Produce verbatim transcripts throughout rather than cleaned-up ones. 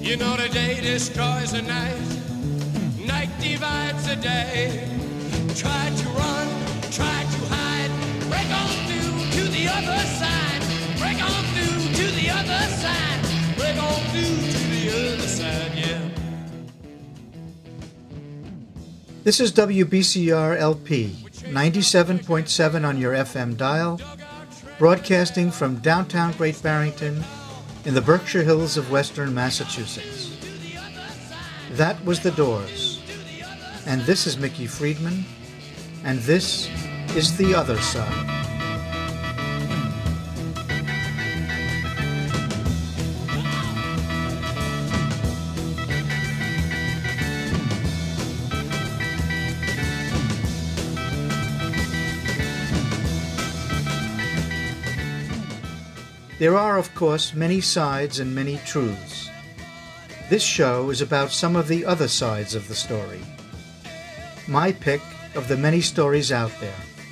You know the day destroys the night, night divides the day. Try to run, try to hide, break on through to the other side, break on through to the other side, break on through to the other side, yeah. This is W B C R L P, ninety-seven point seven on your F M dial, broadcasting from downtown Great Barrington in the Berkshire Hills of western Massachusetts. That was The Doors, and this is Mickey Friedman, and this is The Other Side. There are, of course, many sides and many truths. This show is about some of the other sides of the story. My pick of the many stories out there.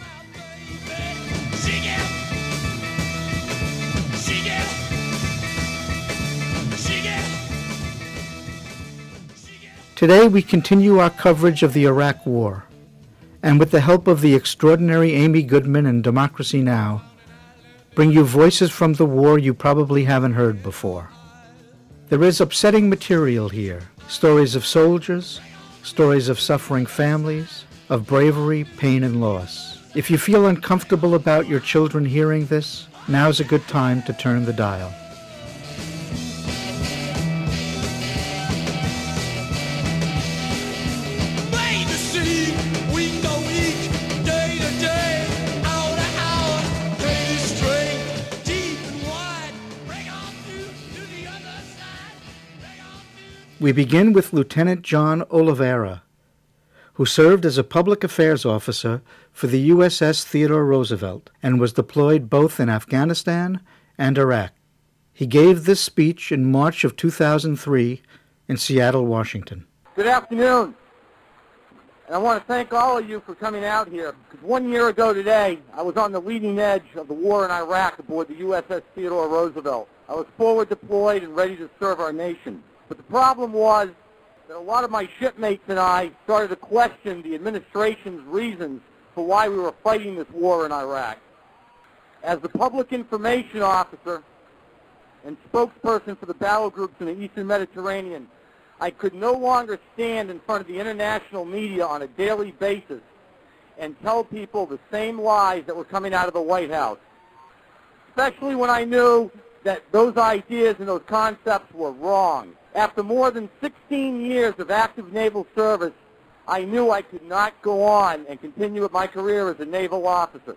Today we continue our coverage of the Iraq War, and with the help of the extraordinary Amy Goodman and Democracy Now!, bring you voices from the war you probably haven't heard before. There is upsetting material here, stories of soldiers, stories of suffering families, of bravery, pain, and loss. If you feel uncomfortable about your children hearing this, now's a good time to turn the dial. We begin with Lieutenant John Oliveira, who served as a public affairs officer for the U S S Theodore Roosevelt and was deployed both in Afghanistan and Iraq. He gave this speech in March of two thousand three in Seattle, Washington. Good afternoon. And I want to thank all of you for coming out here, because one year ago today, I was on the leading edge of the war in Iraq aboard the U S S Theodore Roosevelt. I was forward deployed and ready to serve our nation. But the problem was that a lot of my shipmates and I started to question the administration's reasons for why we were fighting this war in Iraq. As the public information officer and spokesperson for the battle groups in the Eastern Mediterranean, I could no longer stand in front of the international media on a daily basis and tell people the same lies that were coming out of the White House, especially when I knew that those ideas and those concepts were wrong. After more than sixteen years of active naval service, I knew I could not go on and continue with my career as a naval officer.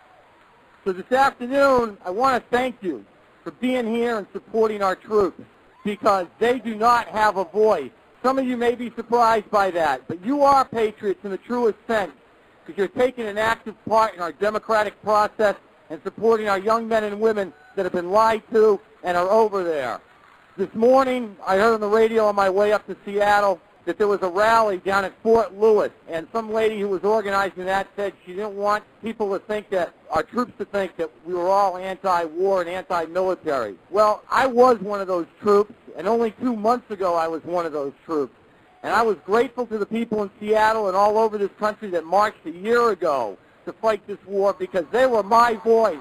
So this afternoon, I want to thank you for being here and supporting our troops, because they do not have a voice. Some of you may be surprised by that, but you are patriots in the truest sense, because you're taking an active part in our democratic process and supporting our young men and women that have been lied to and are over there. This morning, I heard on the radio on my way up to Seattle that there was a rally down at Fort Lewis, and some lady who was organizing that said she didn't want people to think that, our troops to think that we were all anti-war and anti-military. Well, I was one of those troops, and only two months ago I was one of those troops. And I was grateful to the people in Seattle and all over this country that marched a year ago to fight this war, because they were my voice.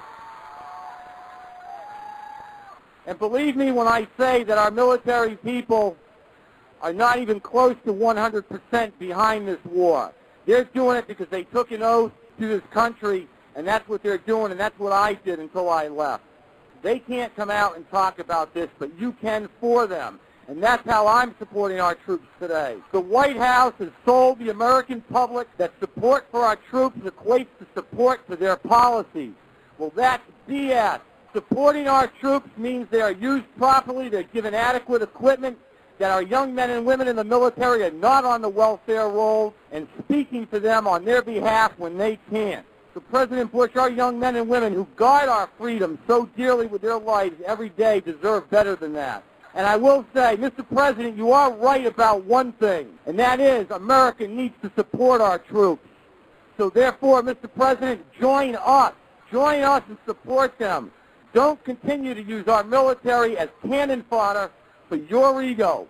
And believe me when I say that our military people are not even close to one hundred percent behind this war. They're doing it because they took an oath to this country, and that's what they're doing, and that's what I did until I left. They can't come out and talk about this, but you can for them. And that's how I'm supporting our troops today. The White House has sold the American public that support for our troops equates to support for their policies. Well, that's B S. Supporting our troops means they are used properly, they're given adequate equipment, that our young men and women in the military are not on the welfare rolls, and speaking to them on their behalf when they can't. So President Bush, our young men and women who guard our freedom so dearly with their lives every day deserve better than that. And I will say, Mister President, you are right about one thing, and that is America needs to support our troops. So therefore, Mister President, join us. Join us and support them. Don't continue to use our military as cannon fodder for your ego.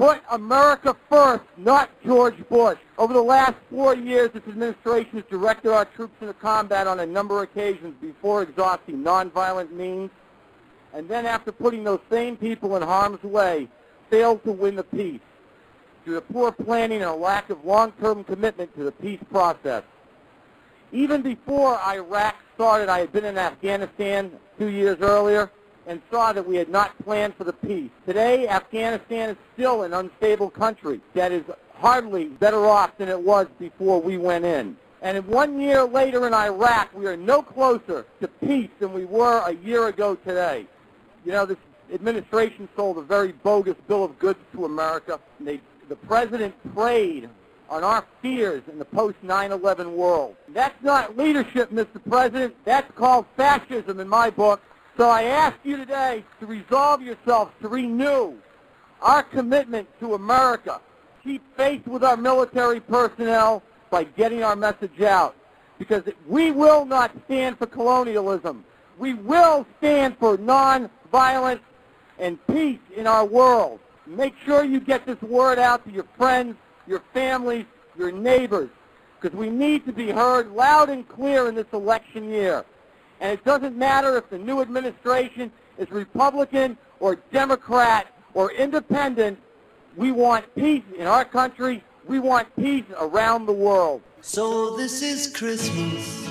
put America first, not George Bush. Over the last four years, this administration has directed our troops into combat on a number of occasions before exhausting nonviolent means, and then after putting those same people in harm's way, failed to win the peace due to poor planning and a lack of long-term commitment to the peace process. Even before Iraq started, I had been in Afghanistan two years earlier and saw that we had not planned for the peace. Today, Afghanistan is still an unstable country that is hardly better off than it was before we went in. And one year later in Iraq, we are no closer to peace than we were a year ago today. You know, this administration sold a very bogus bill of goods to America. And they, the president preyed on our fears in the post nine eleven world. That's not leadership, Mister President. That's called fascism in my book. So I ask you today to resolve yourselves to renew our commitment to America. Keep faith with our military personnel by getting our message out. Because we will not stand for colonialism. We will stand for non-violence and peace in our world. Make sure you get this word out to your friends, your families, your neighbors, because we need to be heard loud and clear in this election year. And it doesn't matter if the new administration is Republican or Democrat or independent. We want peace in our country. We want peace around the world. So this is Christmas,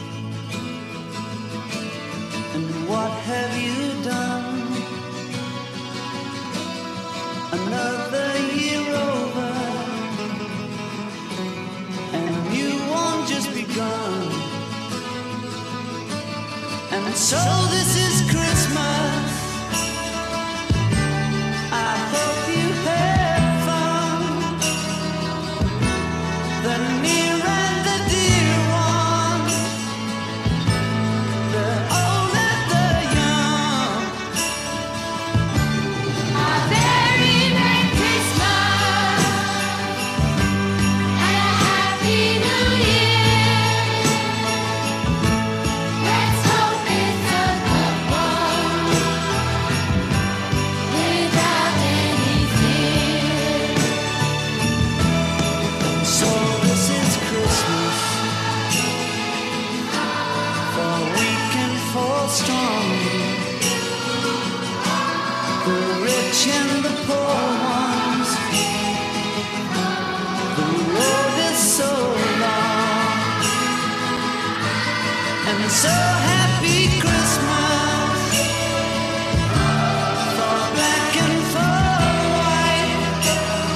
and what have you done? Another year over, and you won't just begun. And so this is Christmas. I hope you had fun. The near and the dear ones, the old and the young. A very Merry Christmas and a Happy New Year. Let's hope it's a good one without any fear. So this is Christmas, for weak and for strong, the rich and the poor ones. The road is so long, and so happy Christmas for black and for white,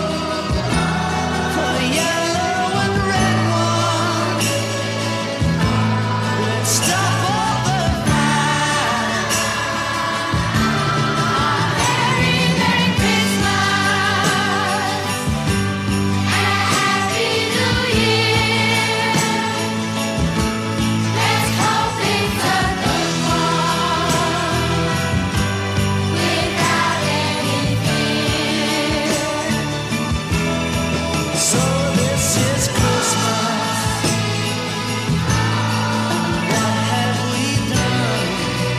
for yellow and red ones. Let's stop all the fight. Very Merry Christmas and a Happy New Year. Let's hope it's a good one without any fear. So this is Christmas, and what have we done?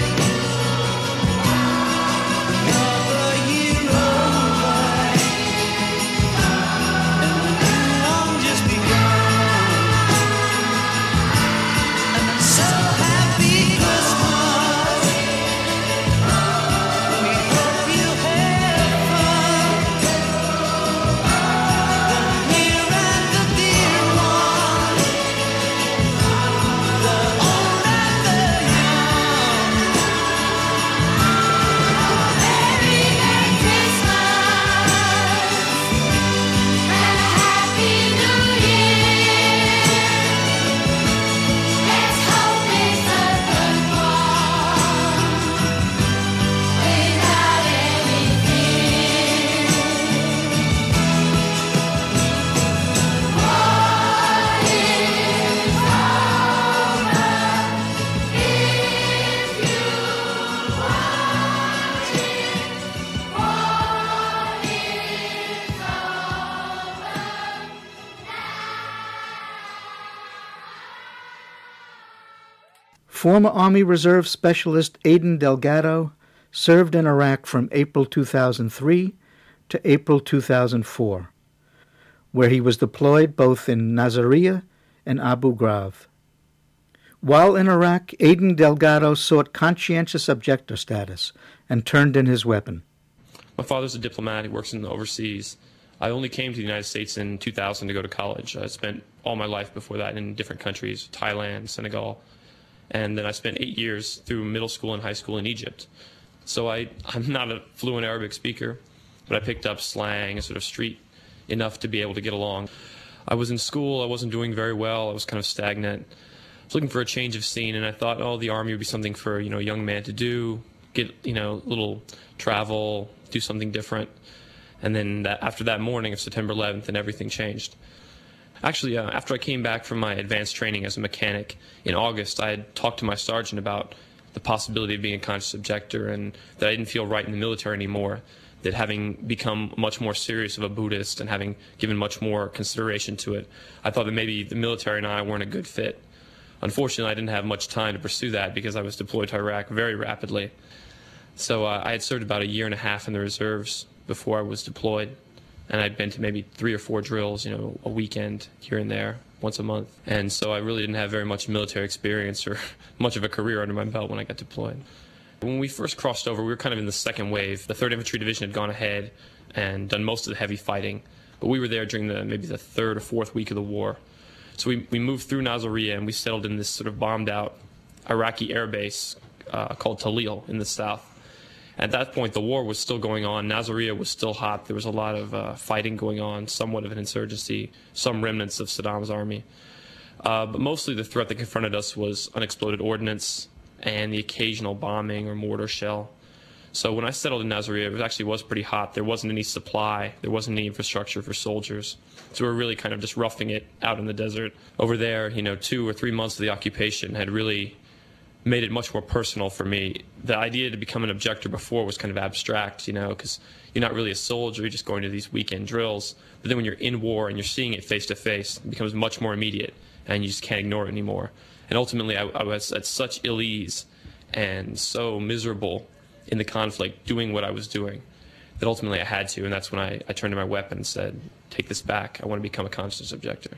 Another year over, and the new one just begun. And I'm so happy Christmas. We hope you had fun. The near and the dear ones, the old and the young. Very Merry Christmas and a Happy New Year. Let's hope it's a good one without any fear. What is Former Army Reserve Specialist Aiden Delgado served in Iraq from April two thousand three to April two thousand four, where he was deployed both in Nasiriyah and Abu Ghraib. While in Iraq, Aiden Delgado sought conscientious objector status and turned in his weapon. My father's a diplomat. He works in the overseas. I only came to the United States in two thousand to go to college. I spent all my life before that in different countries, Thailand, Senegal, and then I spent eight years through middle school and high school in Egypt. So I, I'm not a fluent Arabic speaker, but I picked up slang and sort of street enough to be able to get along. I was in school. I wasn't doing very well. I was kind of stagnant. I was looking for a change of scene, and I thought, oh, the Army would be something for, you know, a young man to do, get, you know, a little travel, do something different. And then that, after that morning of September eleventh, and everything changed. Actually, uh, after I came back from my advanced training as a mechanic in August, I had talked to my sergeant about the possibility of being a conscious objector and that I didn't feel right in the military anymore, that having become much more serious of a Buddhist and having given much more consideration to it, I thought that maybe the military and I weren't a good fit. Unfortunately, I didn't have much time to pursue that because I was deployed to Iraq very rapidly. So uh, I had served about a year and a half in the reserves before I was deployed, and I'd been to maybe three or four drills, you know, a weekend here and there, once a month. And so I really didn't have very much military experience or much of a career under my belt when I got deployed. When we first crossed over, we were kind of in the second wave. The third Infantry Division had gone ahead and done most of the heavy fighting, but we were there during the maybe the third or fourth week of the war. So we, we moved through Nasiriyah and we settled in this sort of bombed-out Iraqi air base uh, called Talil in the south. At that point, the war was still going on. Nasiriyah was still hot. There was a lot of uh, fighting going on, somewhat of an insurgency, some remnants of Saddam's army. Uh, but mostly the threat that confronted us was unexploded ordnance and the occasional bombing or mortar shell. So when I settled in Nasiriyah, it actually was pretty hot. There wasn't any supply. There wasn't any infrastructure for soldiers. So we were really kind of just roughing it out in the desert. Over there, you know, two or three months of the occupation had really made it much more personal for me. The idea to become an objector before was kind of abstract, you know, because you're not really a soldier, you're just going to these weekend drills. But then when you're in war and you're seeing it face to face, it becomes much more immediate, and you just can't ignore it anymore. And ultimately, I, I was at such ill ease and so miserable in the conflict doing what I was doing that ultimately I had to, and that's when I, I turned to my weapon and said, take this back, I want to become a conscious objector.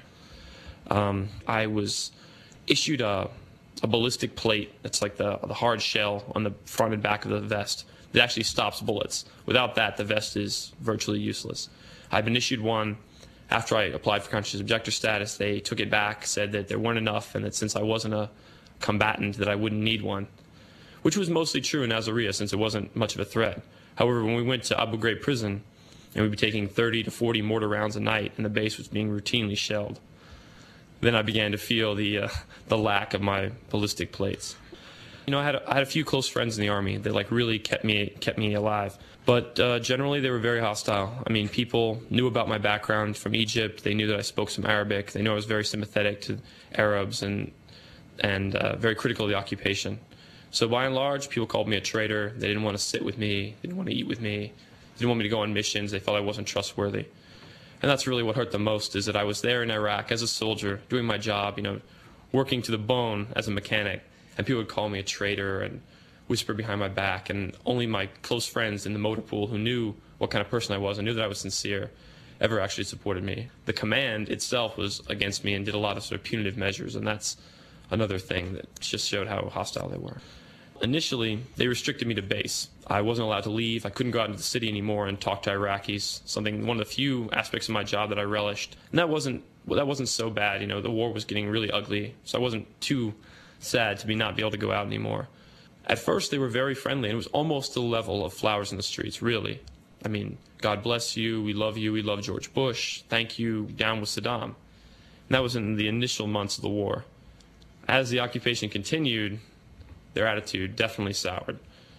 Um, I was issued a a ballistic plate that's like the, the hard shell on the front and back of the vest that actually stops bullets. Without that, the vest is virtually useless. I've been issued one. After I applied for conscious objector status, they took it back, said that there weren't enough, and that since I wasn't a combatant, that I wouldn't need one, which was mostly true in Nasiriyah since it wasn't much of a threat. However, when we went to Abu Ghraib prison, and we'd be taking thirty to forty mortar rounds a night, and the base was being routinely shelled, then I began to feel the uh, the lack of my ballistic plates. You know, I had a, I had a few close friends in the Army that like really kept me kept me alive, but uh, generally they were very hostile. I mean, people knew about my background from Egypt. They knew that I spoke some Arabic. They knew I was very sympathetic to Arabs and and uh, very critical of the occupation. So by and large, people called me a traitor. They didn't want to sit with me. They didn't want to eat with me. They didn't want me to go on missions. They felt I wasn't trustworthy. And that's really what hurt the most, is that I was there in Iraq as a soldier, doing my job, you know, working to the bone as a mechanic, and people would call me a traitor and whisper behind my back, and only my close friends in the motor pool who knew what kind of person I was and knew that I was sincere ever actually supported me. The command itself was against me and did a lot of sort of punitive measures, and that's another thing that just showed how hostile they were. Initially, they restricted me to base. I wasn't allowed to leave. I couldn't go out into the city anymore and talk to Iraqis, something, one of the few aspects of my job that I relished. And that wasn't, well, that wasn't so bad. You know, the war was getting really ugly, so I wasn't too sad to be not be able to go out anymore. At first, they were very friendly, and it was almost to the level of flowers in the streets, really. I mean, God bless you, we love you, we love George Bush, thank you, down with Saddam. And that was in the initial months of the war. As the occupation continued, their attitude definitely soured.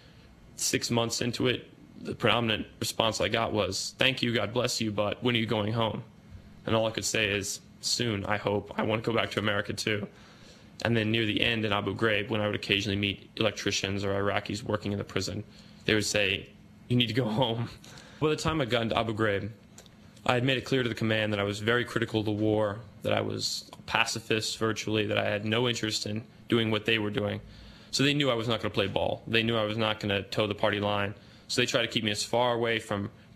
Six months into it, the predominant response I got was, thank you, God bless you, but when are you going home? And all I could say is, soon, I hope. I want to go back to America too. And then near the end in Abu Ghraib, when I would occasionally meet electricians or Iraqis working in the prison, they would say, you need to go home. By the time I got into Abu Ghraib, I had made it clear to the command that I was very critical of the war, that I was a pacifist virtually, that I had no interest in doing what they were doing. So they knew I was not going to play ball. They knew I was not going to toe the party line. So they tried to keep me as far away from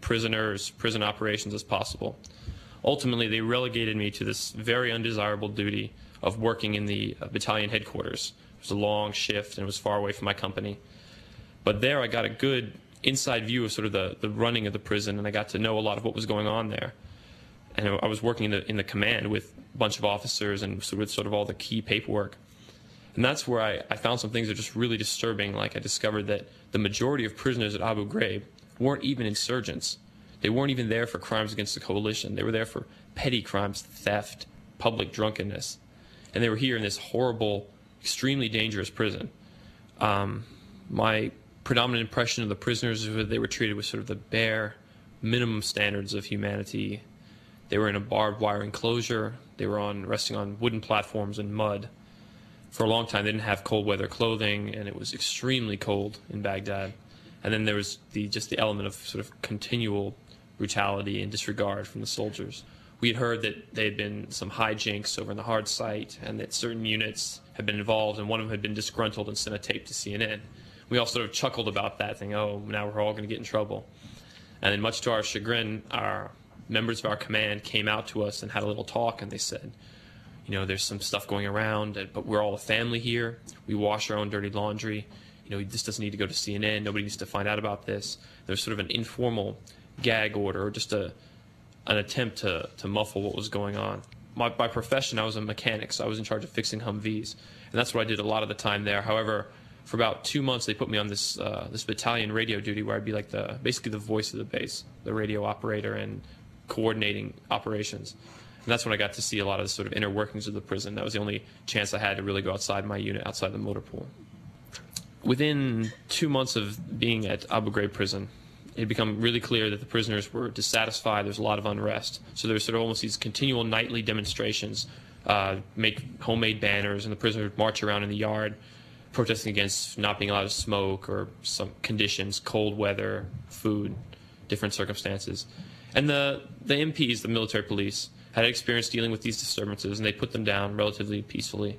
prisoners, prison operations as possible. Ultimately, they relegated me to this very undesirable duty of working in the uh, battalion headquarters. It was a long shift and it was far away from my company. But there I got a good inside view of sort of the, the running of the prison, and I got to know a lot of what was going on there. And I was working in the, in the command with a bunch of officers and so with sort of all the key paperwork. And that's where I, I found some things that are just really disturbing. Like I discovered that the majority of prisoners at Abu Ghraib weren't even insurgents. They weren't even there for crimes against the coalition. They were there for petty crimes, theft, public drunkenness. And they were here in this horrible, extremely dangerous prison. Um, my predominant impression of the prisoners is that they were treated with sort of the bare minimum standards of humanity. They were in a barbed wire enclosure. They were on resting on wooden platforms in mud. For a long time, they didn't have cold weather clothing, and it was extremely cold in Baghdad. And then there was the just the element of sort of continual brutality and disregard from the soldiers. We had heard that there had been some hijinks over in the hard site, and that certain units had been involved, and one of them had been disgruntled and sent a tape to C N N. We all sort of chuckled about that, thinking, oh, now we're all going to get in trouble. And then much to our chagrin, our members of our command came out to us and had a little talk, and they said, you know, there's some stuff going around, but we're all a family here. We wash our own dirty laundry. You know, this doesn't need to go to C N N. Nobody needs to find out about this. There's sort of an informal gag order, or just a an attempt to, to muffle what was going on. My, by profession, I was a mechanic, so I was in charge of fixing Humvees, and that's what I did a lot of the time there. However, for about two months, they put me on this uh, this battalion radio duty where I'd be like the basically the voice of the base, the radio operator, and coordinating operations. And that's when I got to see a lot of the sort of inner workings of the prison. That was the only chance I had to really go outside my unit, outside the motor pool. Within two months of being at Abu Ghraib prison, it had become really clear that the prisoners were dissatisfied. There was a lot of unrest. So there were sort of almost these continual nightly demonstrations, uh, make homemade banners, and the prisoners would march around in the yard protesting against not being allowed to smoke or some conditions, cold weather, food, different circumstances. And the, the M Ps, the military police, had experience dealing with these disturbances, and they put them down relatively peacefully.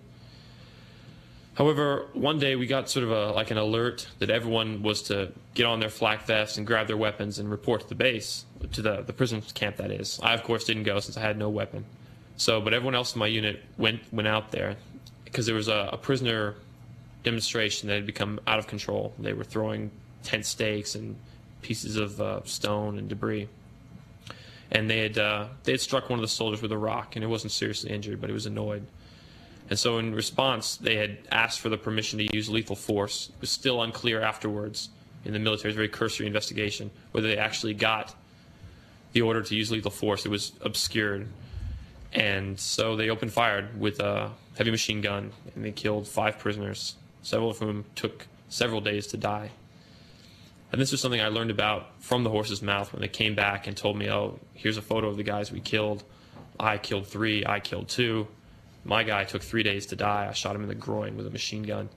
However, one day we got sort of a, like an alert that everyone was to get on their flak vests and grab their weapons and report to the base, to the, the prison camp, that is. I, of course, didn't go since I had no weapon. So, but everyone else in my unit went went out there because there was a, a prisoner demonstration that had become out of control. They were throwing tent stakes and pieces of uh, stone and debris. And they had uh, they had struck one of the soldiers with a rock, and it wasn't seriously injured, but he was annoyed. And so in response, they had asked for the permission to use lethal force. It was still unclear afterwards in the military's very cursory investigation whether they actually got the order to use lethal force. It was obscured. And so they opened fire with a heavy machine gun, and they killed five prisoners, several of whom took several days to die. And this was something I learned about from the horse's mouth when they came back and told me, oh, here's a photo of the guys we killed. I killed three, I killed two. My guy took three days to die. I shot him in the groin with a machine gun.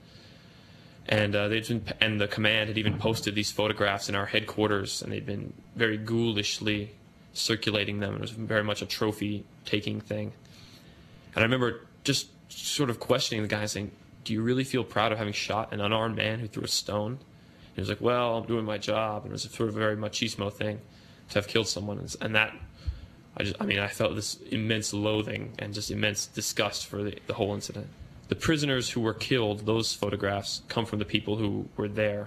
And uh, they'd been, and the command had even posted these photographs in our headquarters, and they'd been very ghoulishly circulating them. It was very much a trophy-taking thing. And I remember just sort of questioning the guy, saying, do you really feel proud of having shot an unarmed man who threw a stone? And he was like, well, I'm doing my job. And it was a sort of a very machismo thing to have killed someone. And that, I just, I mean, I felt this immense loathing and just immense disgust for the, the whole incident. The prisoners who were killed, those photographs come from the people who were there.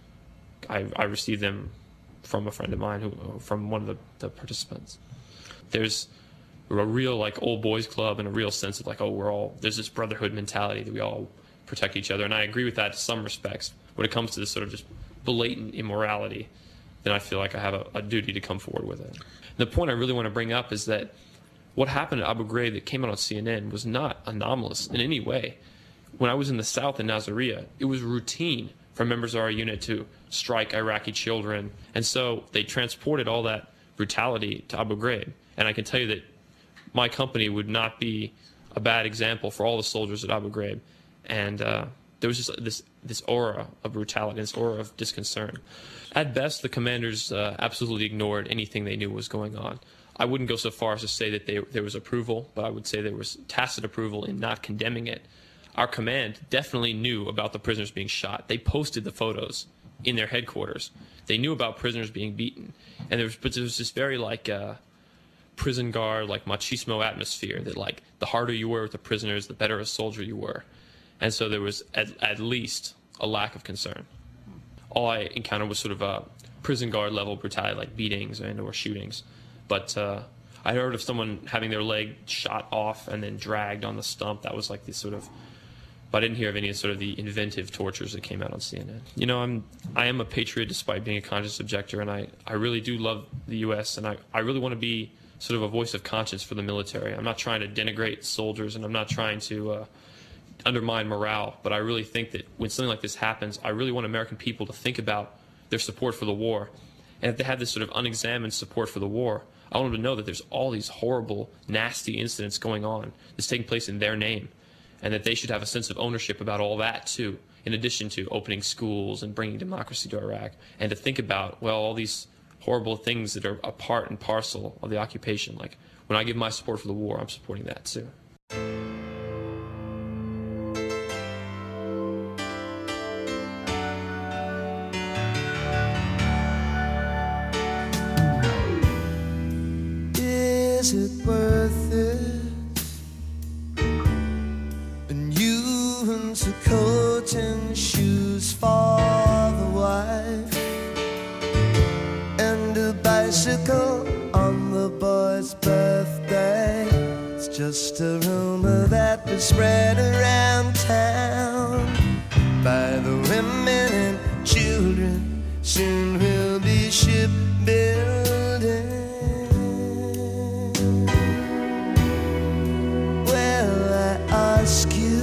I, I received them from a friend of mine, who, from one of the, the participants. There's a real, like, old boys club and a real sense of, like, oh, we're all, there's this brotherhood mentality that we all protect each other. And I agree with that to some respects. When it comes to this sort of just blatant immorality, then I feel like I have a, a duty to come forward with it. And the point I really want to bring up is that what happened at Abu Ghraib that came out on C N N was not anomalous in any way. When I was in the south in Nasiriyah, it was routine for members of our unit to strike Iraqi children. And so they transported all that brutality to Abu Ghraib. And I can tell you that my company would not be a bad example for all the soldiers at Abu Ghraib. And uh, there was just this this aura of brutality, this aura of disconcern. At best, the commanders uh, absolutely ignored anything they knew was going on. I wouldn't go so far as to say that they, there was approval, but I would say there was tacit approval in not condemning it. Our command definitely knew about the prisoners being shot. They posted the photos in their headquarters. They knew about prisoners being beaten, and there was, but there was this very like uh, prison guard, like machismo atmosphere that like the harder you were with the prisoners, the better a soldier you were, and so there was at, at least a lack of concern. All I encountered was sort of a prison guard level brutality, like beatings and or shootings, but uh, I heard of someone having their leg shot off and then dragged on the stump. That was like this sort of. But I didn't hear of any sort of the inventive tortures that came out on C N N. You know, I'm I am a patriot despite being a conscious objector, and I, I really do love the U S, and I, I really want to be sort of a voice of conscience for the military. I'm not trying to denigrate soldiers, and I'm not trying to uh, undermine morale, but I really think that when something like this happens, I really want American people to think about their support for the war. And if they have this sort of unexamined support for the war, I want them to know that there's all these horrible, nasty incidents going on that's taking place in their name, and that they should have a sense of ownership about all that too, in addition to opening schools and bringing democracy to Iraq, and to think about, well, all these horrible things that are a part and parcel of the occupation. Like, when I give my support for the war, I'm supporting that too. Is it worth it? A coat and shoes for the wife, and a bicycle on the boy's birthday. It's just a rumor that was spread around town by the women and children. Soon we'll be shipbuilding. Well, I ask you.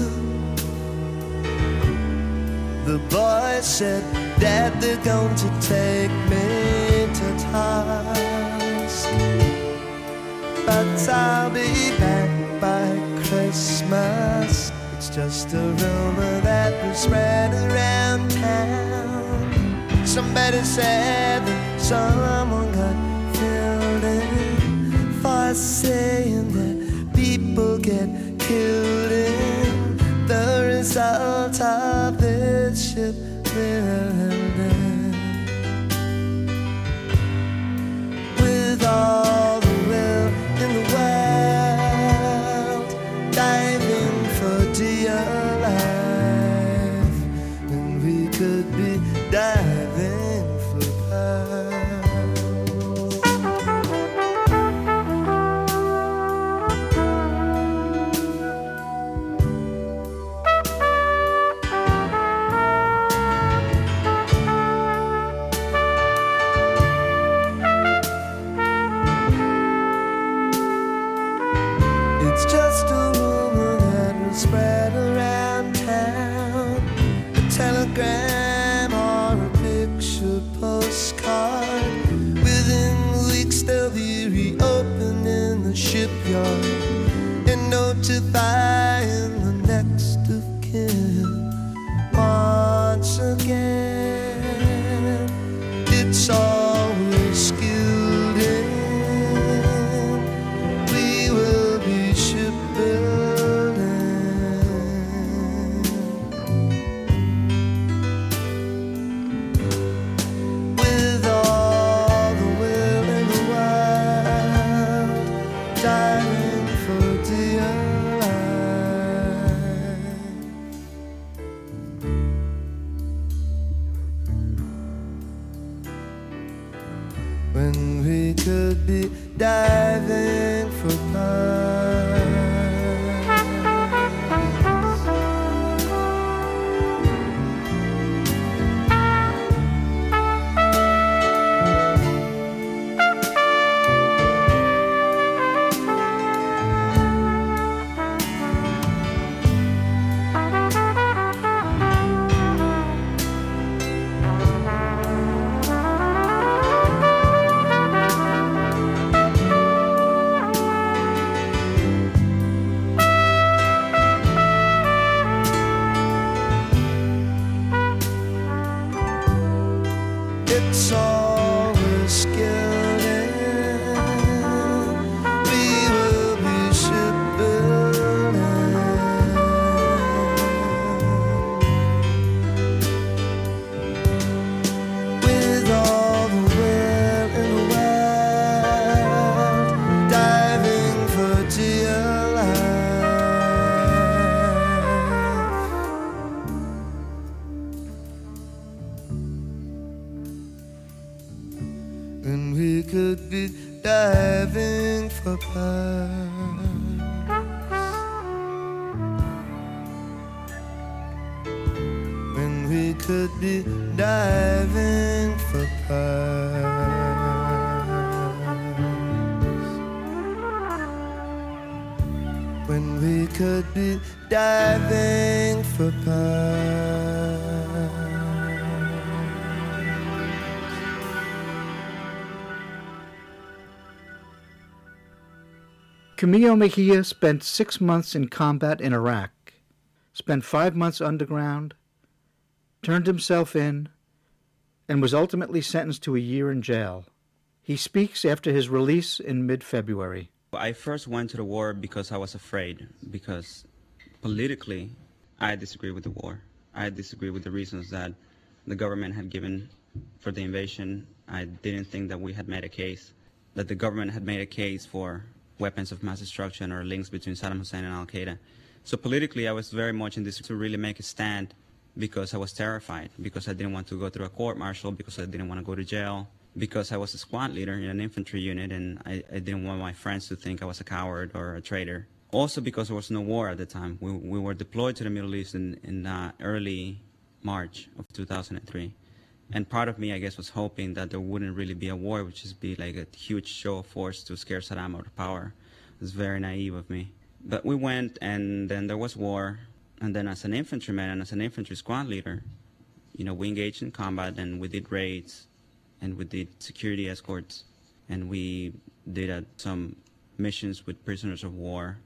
The boy said, Dad, they're going to take me to task, but I'll be back by Christmas. It's just a rumor that was spread around town. Somebody said that someone got filled in for saying that people get killed in the result of this shipbuilding. With all the will in the world, diving for dear life, and we could be diving for pearls. It's just a rumor that will spread around town, a telegram or a picture postcard. Within weeks they'll be reopening the shipyard and notifying the next of kin. Once again, it's always skilled in. We will be shipbuilding. With all the will in the world, diving for dear life. When we could be diving for pearls. could be diving for pearls. When we could be diving for pearls. When we could be diving for pearls. Camillo Mejia spent six months in combat in Iraq, spent five months underground, turned himself in, and was ultimately sentenced to a year in jail. He speaks after his release in mid-February. I first went to the war because I was afraid, because politically I disagree with the war. I disagree with the reasons that the government had given for the invasion. I didn't think that we had made a case, that the government had made a case for weapons of mass destruction or links between Saddam Hussein and Al-Qaeda. So politically I was very much in this to really make a stand because I was terrified, because I didn't want to go through a court-martial, because I didn't want to go to jail, because I was a squad leader in an infantry unit and I, I didn't want my friends to think I was a coward or a traitor. Also because there was no war at the time. We, we were deployed to the Middle East in, in uh, early March of two thousand three. And part of me, I guess, was hoping that there wouldn't really be a war, which would just be like a huge show of force to scare Saddam out of power. It was very naive of me. But we went, and then there was war. And then as an infantryman and as an infantry squad leader, you know, we engaged in combat, and we did raids, and we did security escorts, and we did uh, some missions with prisoners of war.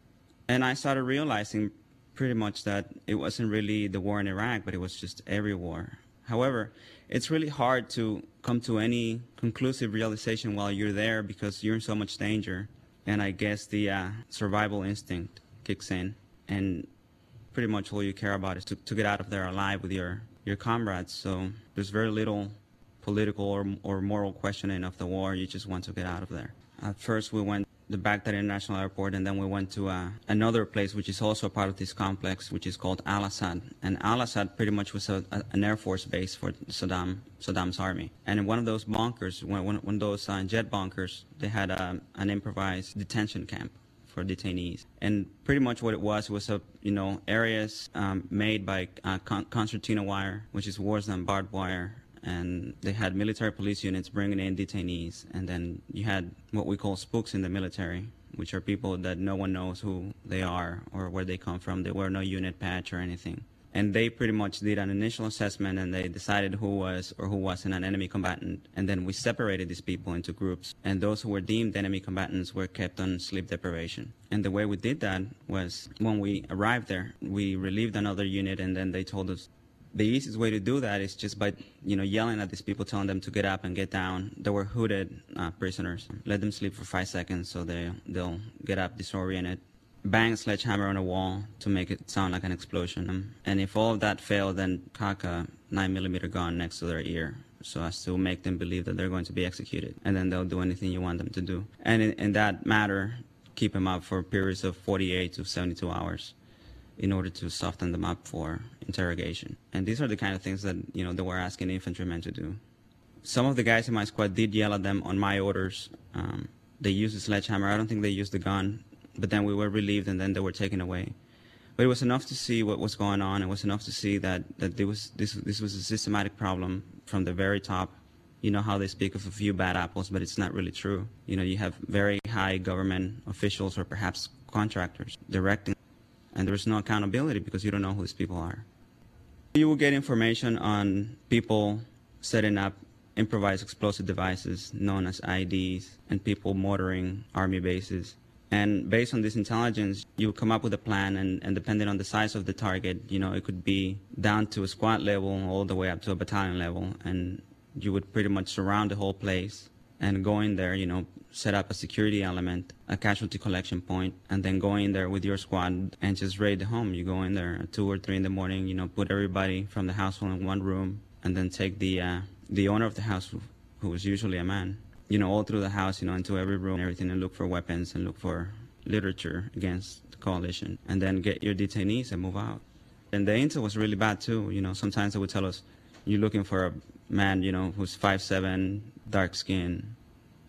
And I started realizing pretty much that it wasn't really the war in Iraq, but it was just every war. However, it's really hard to come to any conclusive realization while you're there because you're in so much danger. And I guess the uh, survival instinct kicks in. And pretty much all you care about is to, to get out of there alive with your, your comrades. So there's very little political or, or moral questioning of the war. You just want to get out of there. At first, we went the Baghdad International Airport, and then we went to uh, another place which is also a part of this complex, which is called Al-Assad. And Al-Assad pretty much was a, a, an air force base for Saddam, Saddam's army. And in one of those bunkers, one, one, one of those uh, jet bunkers, they had um, an improvised detention camp for detainees. And pretty much what it was was a you know areas um, made by uh, con- concertina wire, which is worse than barbed wire. And they had military police units bringing in detainees. And then you had what we call spooks in the military, which are people that no one knows who they are or where they come from. They wear no unit patch or anything. And they pretty much did an initial assessment, and they decided who was or who wasn't an enemy combatant. And then we separated these people into groups. And those who were deemed enemy combatants were kept on sleep deprivation. And the way we did that was when we arrived there, we relieved another unit, and then they told us, the easiest way to do that is just by, you know, yelling at these people, telling them to get up and get down. They were hooded uh, prisoners. Let them sleep for five seconds so they, they'll get up disoriented. Bang a sledgehammer on a wall to make it sound like an explosion. Um, and if all of that failed, then cock a nine millimeter gun next to their ear so as to make them believe that they're going to be executed. And then they'll do anything you want them to do. And in, in that matter, keep them up for periods of forty-eight to seventy-two hours. In order to soften them up for interrogation. And these are the kind of things that, you know, they were asking infantrymen to do. Some of the guys in my squad did yell at them on my orders. Um, they used a sledgehammer. I don't think they used the gun. But then we were relieved, and then they were taken away. But it was enough to see what was going on. It was enough to see that, that there was, this, this was a systematic problem from the very top. You know how they speak of a few bad apples, but it's not really true. You know, you have very high government officials or perhaps contractors directing. And there's no accountability because you don't know who these people are. You will get information on people setting up improvised explosive devices known as I Ds and people mortaring army bases. And based on this intelligence, you come up with a plan, and, and depending on the size of the target, you know, it could be down to a squad level all the way up to a battalion level. And you would pretty much surround the whole place and go in there, you know, set up a security element, a casualty collection point, and then go in there with your squad and just raid the home. You go in there at two or three in the morning, you know, put everybody from the household in one room, and then take the uh, the owner of the house, who was usually a man, you know, all through the house, you know, into every room and everything, and look for weapons and look for literature against the coalition, and then get your detainees and move out. And the intel was really bad too. You know, sometimes they would tell us, you're looking for a man, you know, who's five seven, dark skin,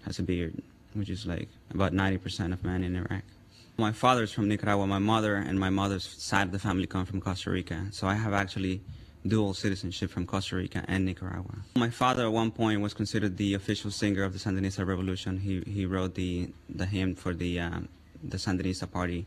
has a beard, which is like about ninety percent of men in Iraq. My father's from Nicaragua. My mother and my mother's side of the family come from Costa Rica. So I have actually dual citizenship from Costa Rica and Nicaragua. My father at one point was considered the official singer of the Sandinista revolution. He he wrote the the hymn for the um, the Sandinista party,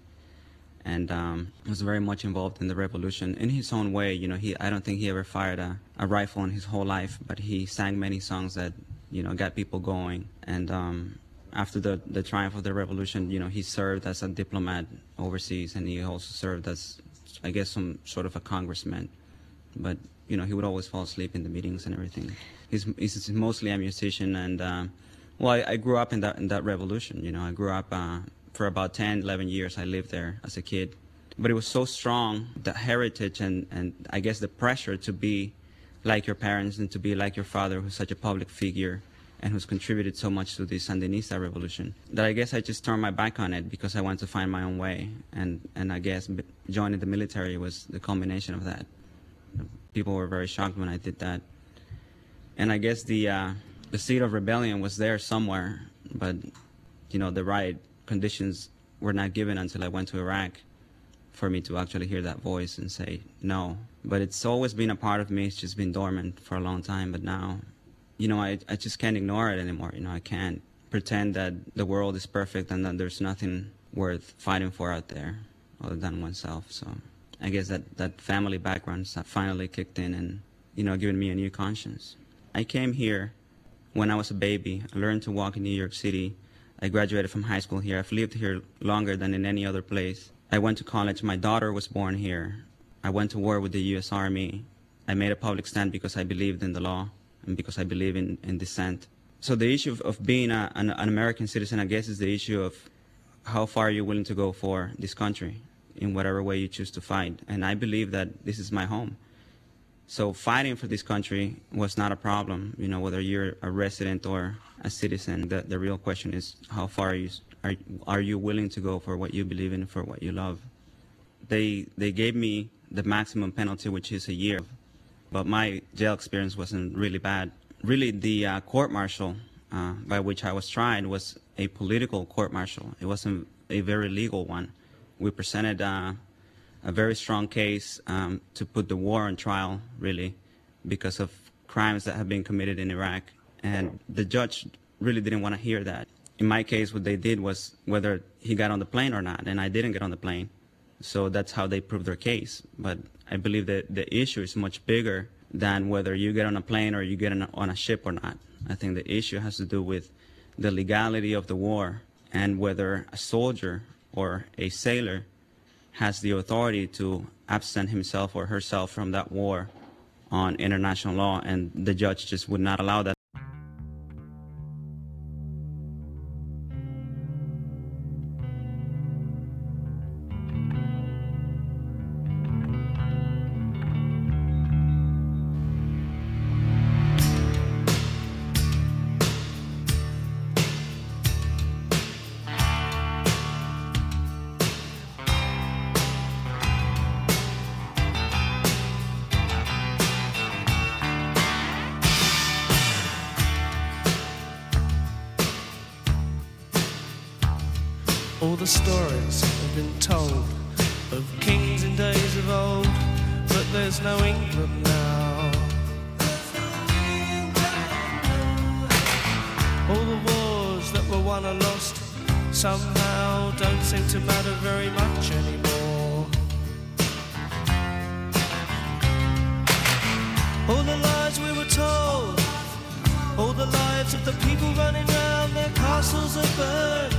and um, was very much involved in the revolution in his own way. You know, he I don't think he ever fired a, a rifle in his whole life, but he sang many songs that, you know, got people going. And um, after the the triumph of the revolution, you know, he served as a diplomat overseas, and he also served as, I guess, some sort of a congressman. But, you know, he would always fall asleep in the meetings and everything. He's, he's mostly a musician, and, uh, well, I, I grew up in that in that revolution, you know. I grew up uh, for about ten, eleven years. I lived there as a kid. But it was so strong, the heritage and, and I guess the pressure to be like your parents and to be like your father, who's such a public figure and who's contributed so much to the Sandinista revolution, that I guess I just turned my back on it because I wanted to find my own way. And, and I guess joining the military was the culmination of that. People were very shocked when I did that. And I guess the uh, the seed of rebellion was there somewhere, but, you know, the right conditions were not given until I went to Iraq for me to actually hear that voice and say no. But it's always been a part of me. It's just been dormant for a long time. But now, you know, I, I just can't ignore it anymore. You know, I can't pretend that the world is perfect and that there's nothing worth fighting for out there other than oneself. So I guess that, that family background finally kicked in and, you know, given me a new conscience. I came here when I was a baby. I learned to walk in New York City. I graduated from high school here. I've lived here longer than in any other place. I went to college. My daughter was born here. I went to war with the U S Army. I made a public stand because I believed in the law and because I believe in, in dissent. So the issue of, of being a, an, an American citizen, I guess, is the issue of how far you're willing to go for this country in whatever way you choose to fight. And I believe that this is my home. So fighting for this country was not a problem, you know, whether you're a resident or a citizen. The, the real question is how far are you, are, are you willing to go for what you believe in, for what you love? They, they gave me the maximum penalty, which is a year. But my jail experience wasn't really bad. Really, the uh, court-martial uh, by which I was tried was a political court-martial. It wasn't a very legal one. We presented uh, a very strong case um, to put the war on trial, really, because of crimes that have been committed in Iraq. And the judge really didn't want to hear that. In my case, what they did was whether he got on the plane or not, and I didn't get on the plane. So that's how they proved their case. But I believe that the issue is much bigger than whether you get on a plane or you get on a, on a ship or not. I think the issue has to do with the legality of the war and whether a soldier or a sailor has the authority to absent himself or herself from that war on international law, and the judge just would not allow that. All the stories have been told of kings in days of old, but there's no England now. All the wars that were won or lost somehow don't seem to matter very much anymore. All the lies we were told, all the lives of the people running round, their castles are burned.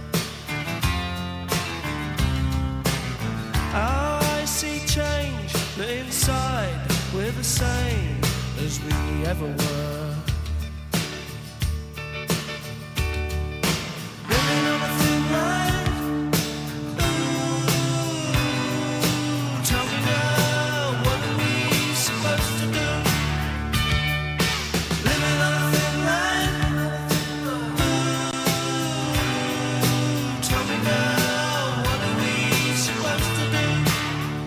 I see change, but inside we're the same as we ever were. Living on a thin line. Ooh, tell me now, what are we supposed to do? Living on a thin line. Ooh, tell me now, what are we supposed to do?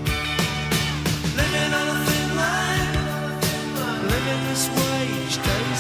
Living on a thin line, living this way each day's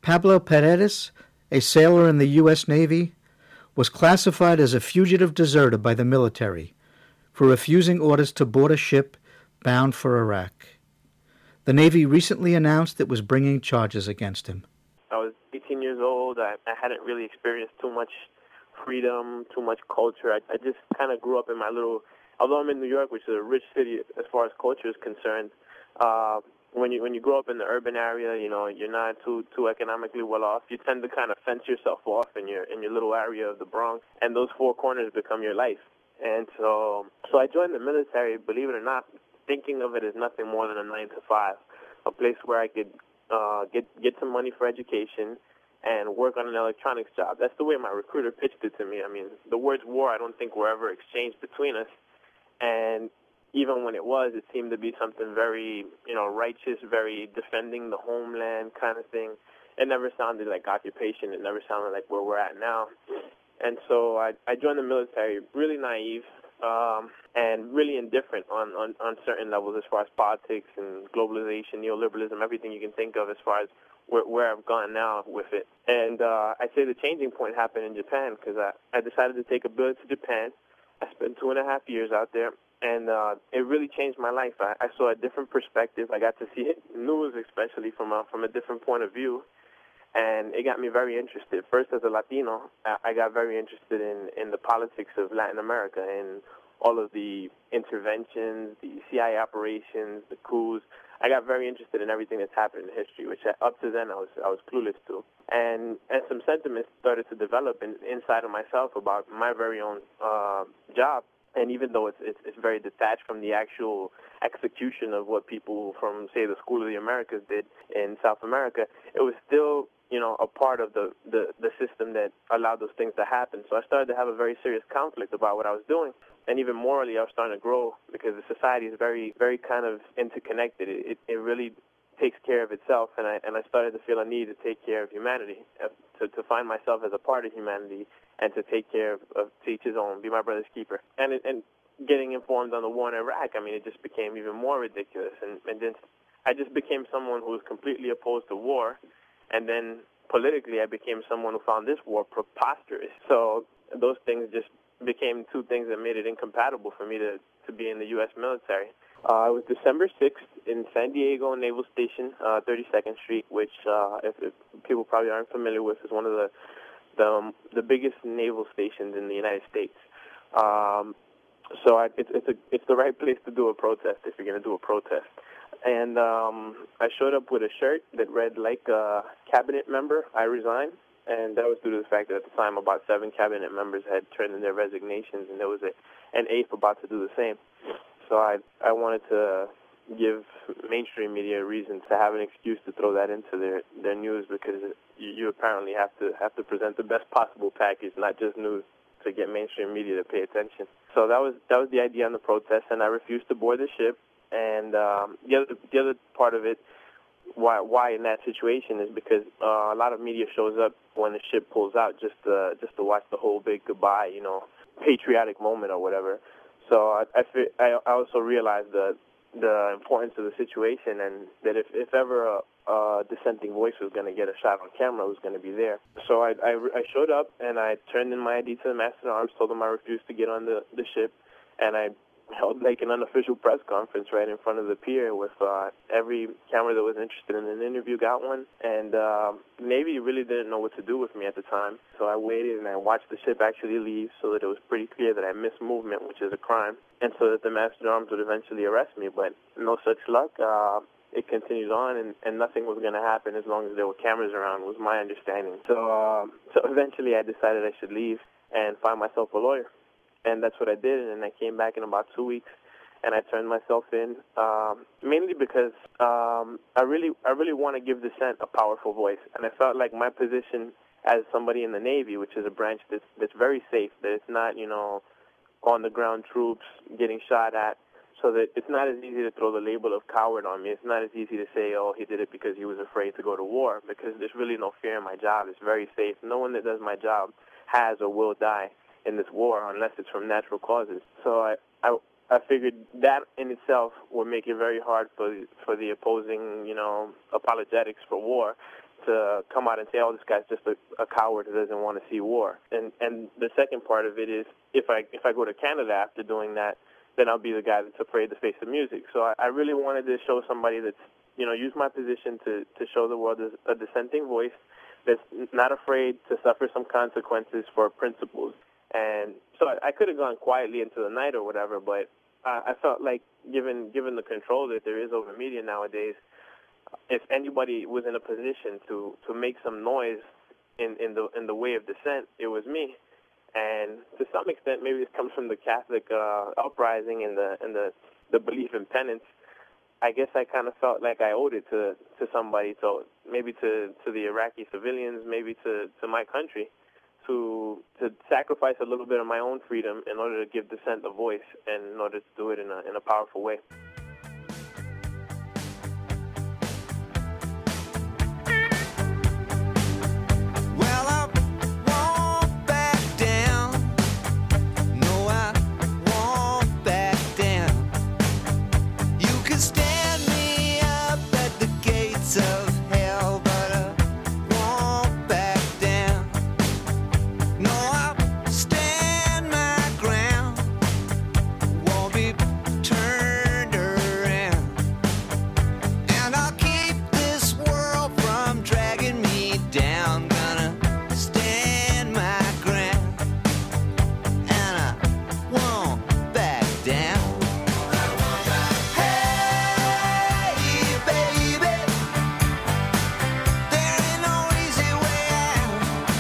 Pablo Paredes, a sailor in the U S Navy, was classified as a fugitive deserter by the military for refusing orders to board a ship bound for Iraq. The Navy recently announced it was bringing charges against him. I was eighteen years old. I, I hadn't really experienced too much freedom, too much culture. I, I just kind of grew up in my little, although I'm in New York, which is a rich city as far as culture is concerned, uh, when you when you grow up in the urban area, you know, you're not too too economically well off. You tend to kind of fence yourself off in your in your little area of the Bronx, and those four corners become your life. And so, so I joined the military, believe it or not, thinking of it as nothing more than a nine to five, a place where I could uh, get get some money for education and work on an electronics job. That's the way my recruiter pitched it to me. I mean, the words war I don't think were ever exchanged between us, and even when it was, it seemed to be something very, you know, righteous, very defending the homeland kind of thing. It never sounded like occupation. It never sounded like where we're at now. And so I, I joined the military really naive um, and really indifferent on, on, on certain levels as far as politics and globalization, neoliberalism, everything you can think of as far as where, where I've gone now with it. And uh, I'd say the changing point happened in Japan because I, I decided to take a billet to Japan. I spent two and a half years out there. And uh, it really changed my life. I, I saw a different perspective. I got to see it, news especially from a, from a different point of view. And it got me very interested. First, as a Latino, I, I got very interested in, in the politics of Latin America and all of the interventions, the C I A operations, the coups. I got very interested in everything that's happened in history, which I, up to then I was I was clueless to. And and some sentiments started to develop in, inside of myself about my very own uh, job. And even though it's, it's it's very detached from the actual execution of what people from, say, the School of the Americas did in South America, it was still, you know, a part of the, the, the system that allowed those things to happen. So I started to have a very serious conflict about what I was doing. And even morally, I was starting to grow because the society is very, very kind of interconnected. It, it, it really takes care of itself, and I and I started to feel a need to take care of humanity, uh, to, to find myself as a part of humanity, and to take care of, of to each his own, be my brother's keeper. And it, and getting informed on the war in Iraq, I mean, it just became even more ridiculous. And, and then I just became someone who was completely opposed to war, and then politically I became someone who found this war preposterous. So those things just became two things that made it incompatible for me to, to be in the U S military. Uh, it was December sixth in San Diego Naval Station, uh, thirty-second Street, which, uh, if, if people probably aren't familiar with, is one of the the, um, the biggest naval stations in the United States. Um, so I, it's it's, a, it's the right place to do a protest if you're going to do a protest. And um, I showed up with a shirt that read, like a cabinet member, I resign. And that was due to the fact that at the time about seven cabinet members had turned in their resignations, and there was a, an eighth about to do the same. So I I wanted to give mainstream media a reason to have an excuse to throw that into their, their news, because you, you apparently have to have to present the best possible package, not just news, to get mainstream media to pay attention. So that was that was the idea on the protest, and I refused to board the ship. And um, the other the other part of it, why why in that situation, is because uh, a lot of media shows up when the ship pulls out just to, just to watch the whole big goodbye, you know, patriotic moment or whatever. So I, I, I also realized the the importance of the situation, and that if, if ever a, a dissenting voice was going to get a shot on camera, it was going to be there. So I, I, I showed up, and I turned in my I D to the Master at Arms, told them I refused to get on the, the ship, and I held like an unofficial press conference right in front of the pier with uh, every camera that was interested in an interview got one. And uh, Navy really didn't know what to do with me at the time. So I waited and I watched the ship actually leave so that it was pretty clear that I missed movement, which is a crime, and so that the Master at Arms would eventually arrest me. But no such luck. Uh, it continued on, and, and nothing was going to happen as long as there were cameras around, was my understanding. So, uh, so eventually I decided I should leave and find myself a lawyer. And that's what I did, and then I came back in about two weeks, and I turned myself in, um, mainly because um, I really I really want to give dissent a powerful voice. And I felt like my position as somebody in the Navy, which is a branch that's, that's very safe, that it's not, you know, on-the-ground troops getting shot at, so that it's not as easy to throw the label of coward on me. It's not as easy to say, oh, he did it because he was afraid to go to war, because there's really no fear in my job. It's very safe. No one that does my job has or will die in this war unless it's from natural causes. So I, I I figured that in itself would make it very hard for for the opposing, you know, apologetics for war to come out and say, oh, this guy's just a, a coward who doesn't want to see war. And and the second part of it is, if I if I go to Canada after doing that, then I'll be the guy that's afraid to face the music. So I, I really wanted to show somebody that's, you know, use my position to, to show the world a dissenting voice that's not afraid to suffer some consequences for principles. And so I, I could have gone quietly into the night or whatever, but uh, I felt like given given the control that there is over media nowadays, if anybody was in a position to, to make some noise in, in the in the way of dissent, it was me. And to some extent, maybe it comes from the Catholic uh, uprising and the and the, the belief in penance. I guess I kind of felt like I owed it to, to somebody, so maybe to, to the Iraqi civilians, maybe to, to my country, to to sacrifice a little bit of my own freedom in order to give dissent a voice and in order to do it in a in a powerful way. Well, I won't back down. No, I won't back down. You can stand me up at the gates of hell, but I won't back down. No, I'll stand my ground. Won't be turned around. And I'll keep this world from dragging me down. Gonna stand my ground. And I won't back down. Hey, baby, there ain't no easy way out.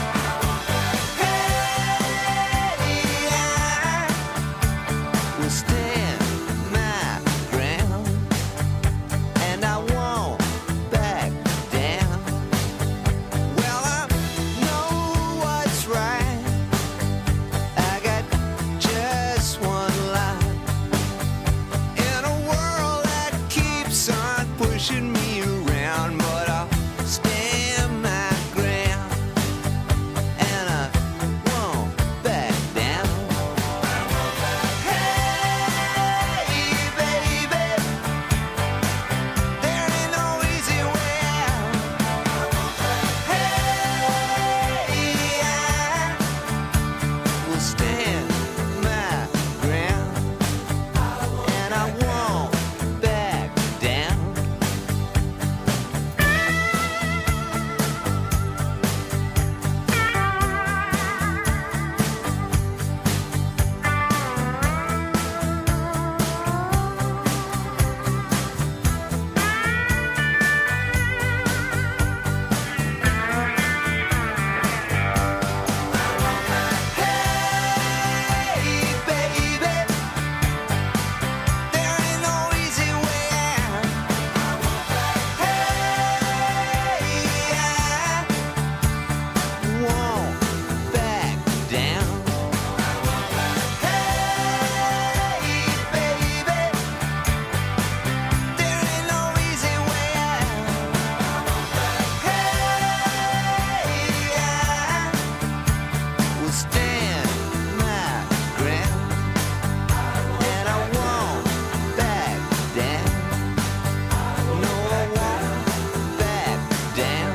Hey, I will stand my ground, and I won't back down. Well, I know what's right. I got just one life in a world that keeps on pushing me around, but I'll stand my ground, and I won't back down. Hey, baby, there ain't no easy way out. Hey, I will stand my ground, and I won't back down. Hey, baby, there ain't no easy way out. Hey, I won't back down. Hey, baby, there ain't no easy way out. Hey, I will stand my ground, and I won't back down. No, I won't back down.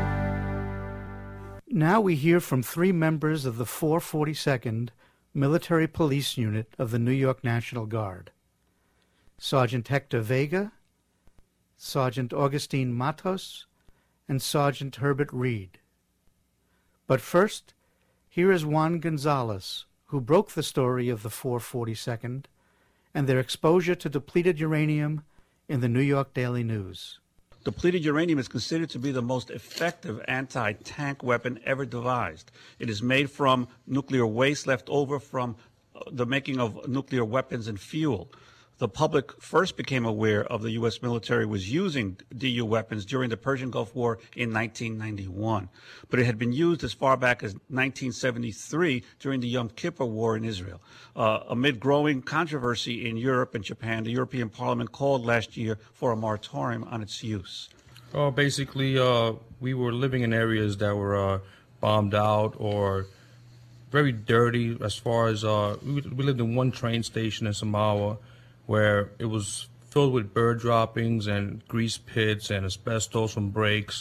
Now we hear from three members of the four forty-second Military Police Unit of the New York National Guard: Sergeant Hector Vega, Sergeant Augustine Matos, and Sergeant Herbert Reed. But first, here is Juan Gonzalez, who broke the story of the four forty-second and their exposure to depleted uranium in the New York Daily News. Depleted uranium is considered to be the most effective anti-tank weapon ever devised. It is made from nuclear waste left over from uh, the making of nuclear weapons and fuel. The public first became aware of the U S military was using D U weapons during the Persian Gulf War in nineteen ninety-one. But it had been used as far back as nineteen seventy-three during the Yom Kippur War in Israel. Uh, amid growing controversy in Europe and Japan, the European Parliament called last year for a moratorium on its use. Oh, basically, uh, we were living in areas that were uh, bombed out or very dirty as far as, uh, we, we lived in one train station in Samawa where it was filled with bird droppings and grease pits and asbestos from brakes.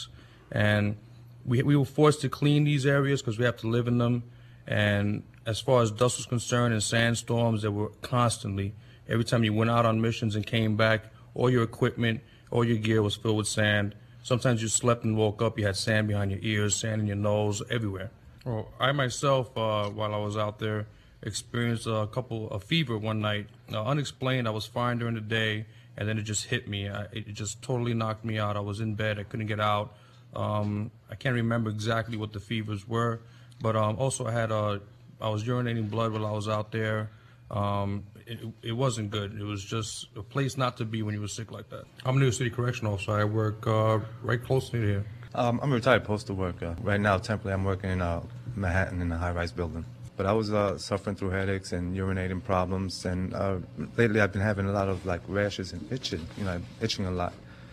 And we we were forced to clean these areas because we have to live in them. And as far as dust was concerned and sandstorms, there were constantly, every time you went out on missions and came back, all your equipment, all your gear was filled with sand. Sometimes you slept and woke up, you had sand behind your ears, sand in your nose, everywhere. Well, I myself, uh, while I was out there, experienced a couple of fever one night. Uh, unexplained, I was fine during the day, and then it just hit me. I, it just totally knocked me out. I was in bed, I couldn't get out. Um, I can't remember exactly what the fevers were, but um, also I had a, I was urinating blood while I was out there. Um, it, it wasn't good. It was just a place not to be when you were sick like that. I'm a New York City Correctional Officer. I work uh, right close to here. Um, I'm a retired postal worker. Right now, temporarily, I'm working in uh, Manhattan in a high-rise building. But I was uh, suffering through headaches and urinating problems, and uh, lately I've been having a lot of like rashes and itching. You know, itching a lot.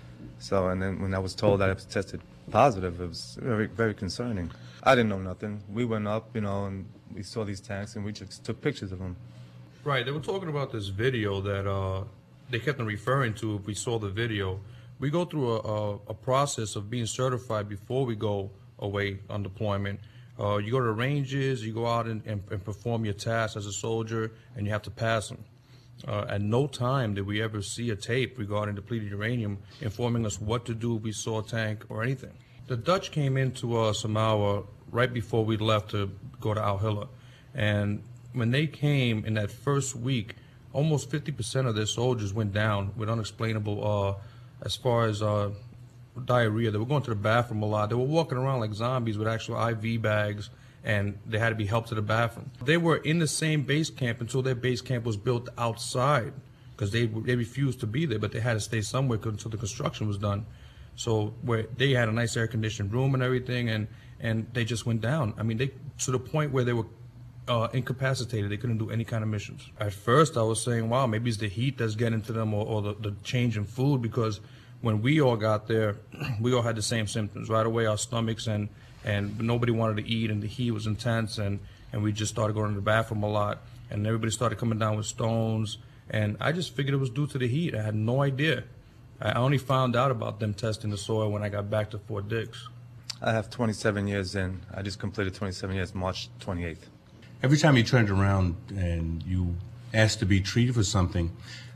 So, and then when I was told that I was tested positive, it was very, very concerning. I didn't know nothing. We went up, you know, and we saw these tanks, and we just took pictures of them. Right. They were talking about this video that uh, they kept on referring to. If we saw the video, we go through a, a, a process of being certified before we go away on deployment. Uh, you go to the ranges, you go out and, and, and perform your tasks as a soldier, and you have to pass them. Uh, at no time did we ever see a tape regarding depleted uranium informing us what to do if we saw a tank or anything. The Dutch came into uh, Samawa right before we left to go to Al Hilla, and when they came in that first week, almost fifty percent of their soldiers went down with unexplainable, uh, as far as uh, diarrhea. They were going to the bathroom a lot. They were walking around like zombies with actual I V bags, and they had to be helped to the bathroom. They were in the same base camp until their base camp was built outside, because they they refused to be there, but they had to stay somewhere until the construction was done. So where they had a nice air-conditioned room and everything, and, and they just went down. I mean, they to the point where they were uh, incapacitated. They couldn't do any kind of missions. At first, I was saying, wow, maybe it's the heat that's getting to them, or, or the, the change in food, because when we all got there, we all had the same symptoms. Right away, our stomachs, and, and nobody wanted to eat, and the heat was intense, and, and we just started going to the bathroom a lot, and everybody started coming down with stones, and I just figured it was due to the heat. I had no idea. I only found out about them testing the soil when I got back to Fort Dix. I have twenty-seven years in. I just completed twenty-seven years, March twenty-eighth. Every time you turned around and you asked to be treated for something,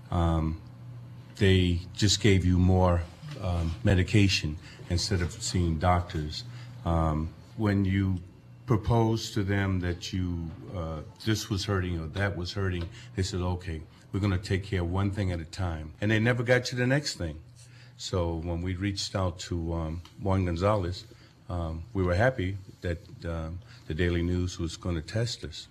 um, they just gave you more um, medication instead of seeing doctors. Um, when you proposed to them that you uh, this was hurting or that was hurting, they said, okay, we're going to take care of one thing at a time. And they never got to the next thing. So when we reached out to um, Juan Gonzalez, um, we were happy that um, the Daily News was going to test us.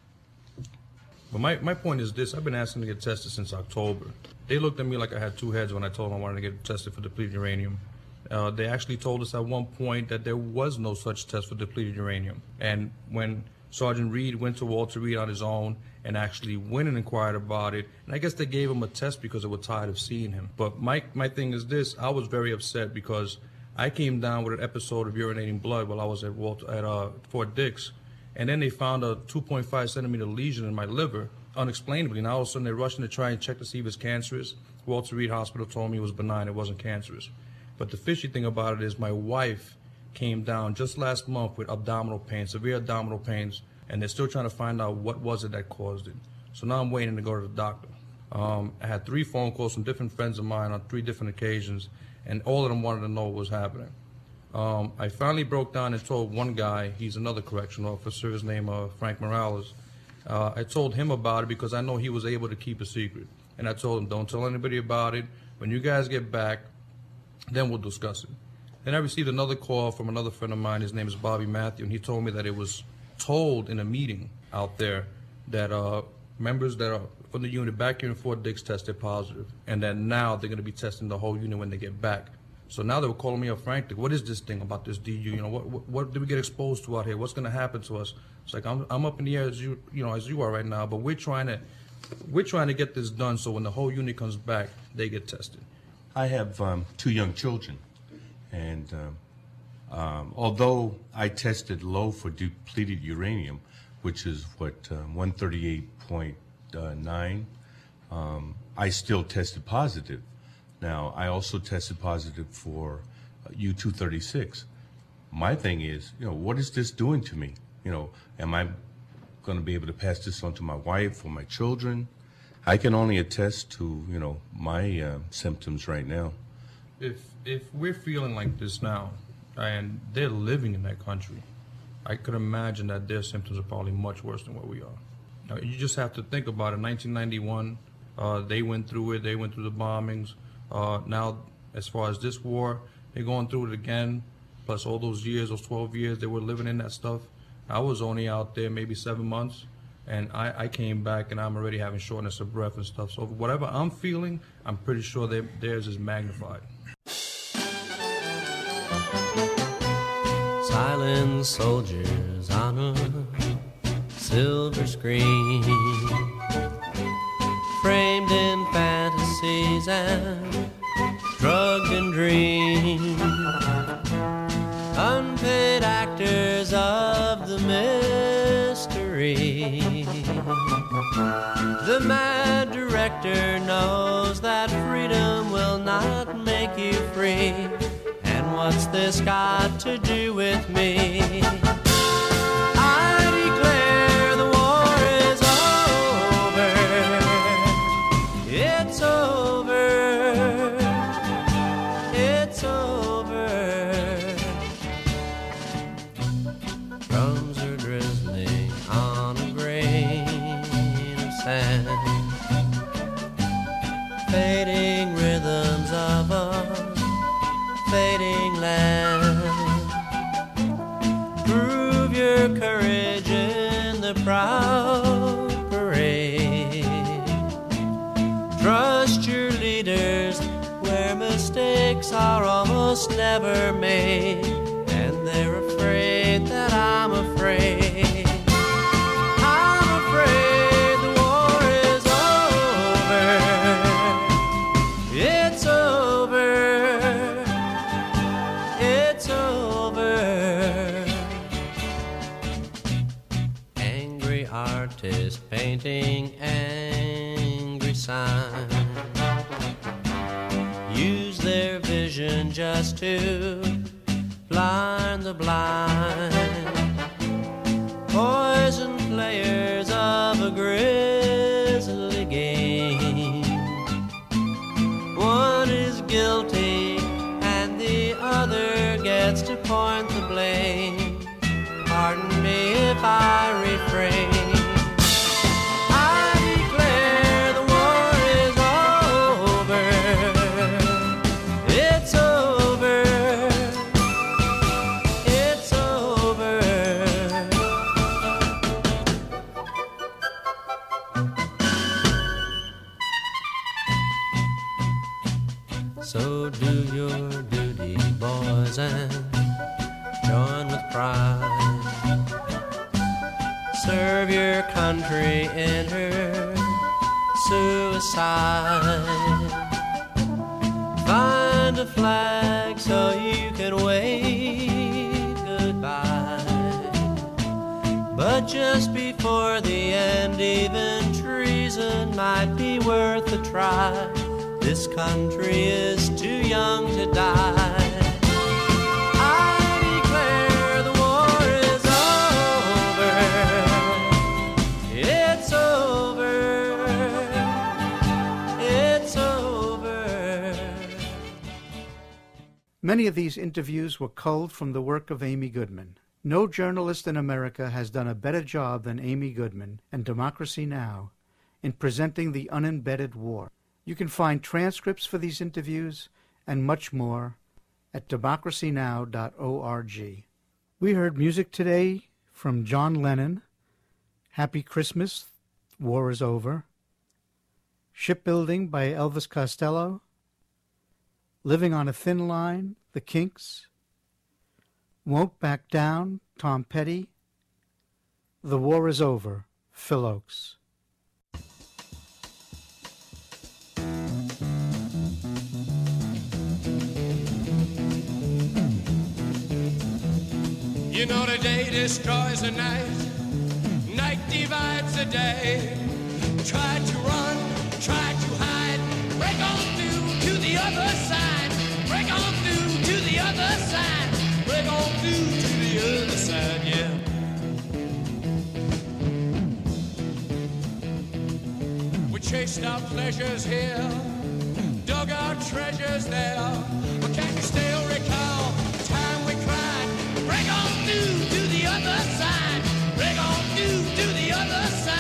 But my, my point is this. I've been asking to get tested since October. They looked at me like I had two heads when I told them I wanted to get tested for depleted uranium. Uh, they actually told us at one point that there was no such test for depleted uranium. And when Sergeant Reed went to Walter Reed on his own and actually went and inquired about it, and I guess they gave him a test because they were tired of seeing him. But my, my thing is this. I was very upset because I came down with an episode of urinating blood while I was at Walter, at uh, Fort Dix, and then they found a two point five centimeter lesion in my liver, unexplainably. And all of a sudden they rushed in to try and check to see if it's cancerous. Walter Reed Hospital told me it was benign, it wasn't cancerous. But the fishy thing about it is my wife came down just last month with abdominal pain, severe abdominal pains, and they're still trying to find out what was it that caused it. So now I'm waiting to go to the doctor. Um, I had three phone calls from different friends of mine on three different occasions, and all of them wanted to know what was happening. Um, I finally broke down and told one guy, he's another correctional officer, his name uh, Frank Morales. Uh, I told him about it because I know he was able to keep a secret. And I told him, don't tell anybody about it. When you guys get back, then we'll discuss it. Then I received another call from another friend of mine. His name is Bobby Matthew, and he told me that it was told in a meeting out there that uh, members that are from the unit back here in Fort Dix tested positive, and that now they're going to be testing the whole unit when they get back. So now they were calling me up frantic. What is this thing about this D U? You know, what what, what did we get exposed to out here? What's going to happen to us? It's like I'm I'm up in the air as you you know as you are right now, but we're trying to we're trying to get this done so when the whole unit comes back, they get tested. I have um, two young children, and um, um, although I tested low for depleted uranium, which is what um, one thirty-eight point nine, um, I still tested positive. Now, I also tested positive for uh, U two thirty-six, my thing is, you know, what is this doing to me? You know, am I going to be able to pass this on to my wife or my children? I can only attest to, you know, my uh, symptoms right now. If if we're feeling like this now, and they're living in that country, I could imagine that their symptoms are probably much worse than what we are. Now, you just have to think about it. nineteen ninety-one, uh, they went through it. They went through the bombings. Uh, now, as far as this war, they're going through it again. Plus all those years, those twelve years, they were living in that stuff. I was only out there maybe seven months, and I, I came back, and I'm already having shortness of breath and stuff. So whatever I'm feeling, I'm pretty sure they, theirs is magnified. Silent soldiers on a silver screen, framed in fantasies and drugged in dreams, unpaid actors of the mystery. The mad director knows that freedom will not make you free. And what's this got to do with me? I declare the war is over. It's over. It's over. Drums are drizzling on a grain of sand, fading rhythms of a fading land. Prove your courage in the proud parade. Trust your leaders where mistakes are almost never made, and they're afraid that I'm afraid. I'm afraid the war is over. It's over. It's over. Angry artist painting angry signs, use their vision just to blind the blind. Poison players of a grisly game. One is guilty and the other gets to point the blame. Pardon me if I refrain. I declare the war is over. It's over. It's over. So do your duty, boys, and join with pride. Serve your country in her suicide. Find a flag so you can wave goodbye. But just before the end, even treason might be worth a try. This country is too young to die. I declare the war is over. It's over. It's over. Many of these interviews were culled from the work of Amy Goodman. No journalist in America has done a better job than Amy Goodman and Democracy Now! In presenting the unembedded war. You can find transcripts for these interviews and much more at democracy now dot org. We heard music today from John Lennon, Happy Christmas, War is Over, Shipbuilding by Elvis Costello, Living on a Thin Line, The Kinks, Won't Back Down, Tom Petty, The War is Over, Phil Oakes. You know the day destroys the night, night divides the day. Try to run, try to hide, break on through to the other side, break on through to the other side, break on through chased our pleasures here, dug our treasures there. But can you still recall the time we cried? Break on through to the other side. Break on through to the other side.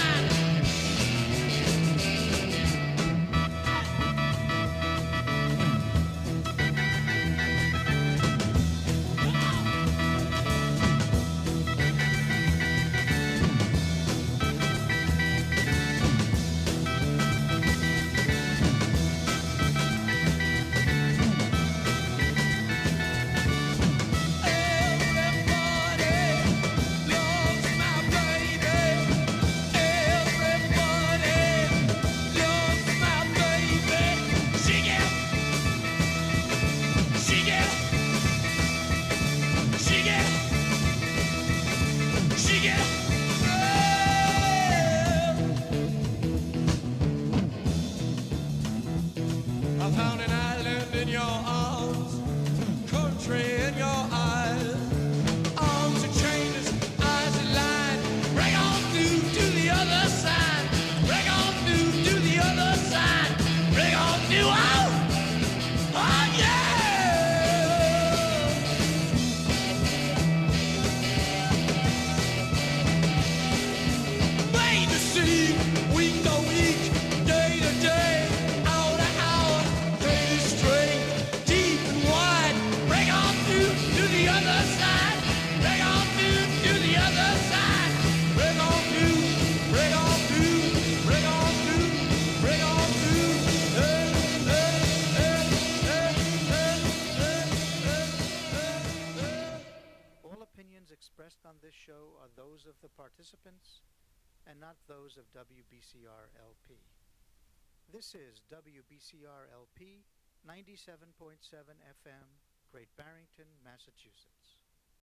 I found an island in your arms, country in your eyes. Arms are chainless, eyes are lined. Break on through to the other side. Break on through to the other side. Break on through. Oh, oh yeah. Made to see, week to week, day to day. Expressed on this show are those of the participants and not those of W B C R L P. This is W B C R L P ninety-seven point seven F M, Great Barrington, Massachusetts.